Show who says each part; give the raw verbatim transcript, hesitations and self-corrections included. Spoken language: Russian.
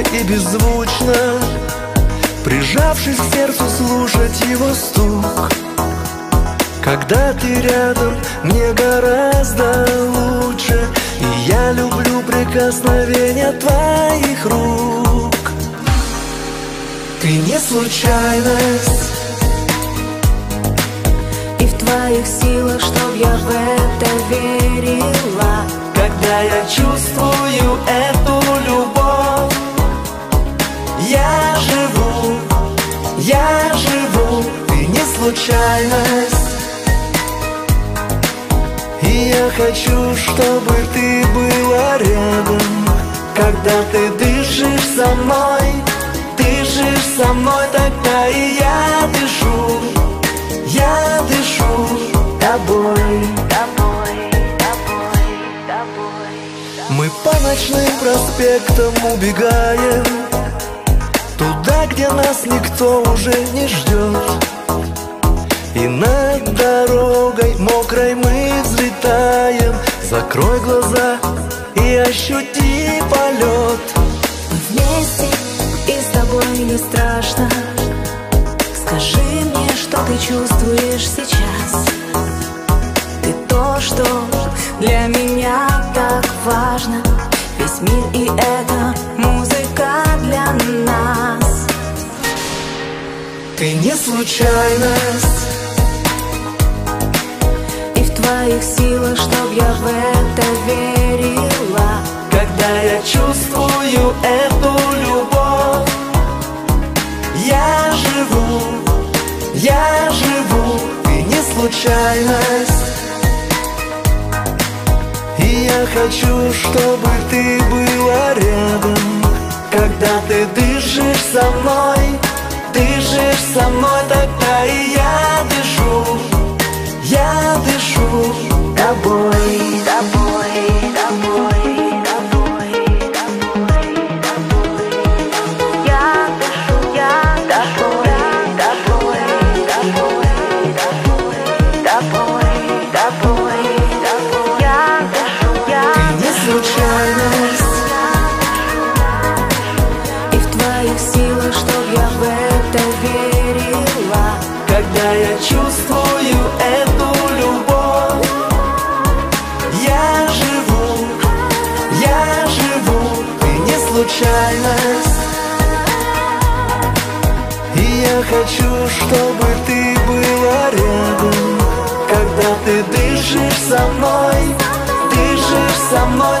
Speaker 1: и беззвучно, прижавшись к сердцу, слушать его стук. Когда ты рядом, мне гораздо лучше, и я люблю прикосновения твоих рук. Ты не случайность,
Speaker 2: и в твоих силах, чтоб я в это верила.
Speaker 1: когда я чувствую эту любовь, я живу, я живу. Ты не случайность, и я хочу, чтобы ты была рядом. Когда ты дышишь со мной, дышишь со мной, тогда и я дышу, я дышу тобой. Мы по ночным проспектам убегаем туда, где нас никто уже не ждет. И над дорогой мокрой мы взлетаем. Закрой глаза и ощути полет.
Speaker 2: Мы вместе, и с тобой не страшно. Скажи мне, что ты чувствуешь сейчас. Ты то, что для меня так важно. Весь мир и эта музыка для нас.
Speaker 1: Ты не случайность,
Speaker 2: и в твоих силах, чтоб я в это верила.
Speaker 1: когда я чувствую эту любовь, я живу, я живу. Ты не случайность, и я хочу, чтобы ты была рядом. Когда ты дышишь со мной, дышишь со мной, тогда и я дышу, я дышу тобой, тобой, тобой. Когда я чувствую эту любовь, я живу, я живу. Ты не случайность, и я хочу, чтобы ты была рядом. Когда ты дышишь со мной, дышишь со мной,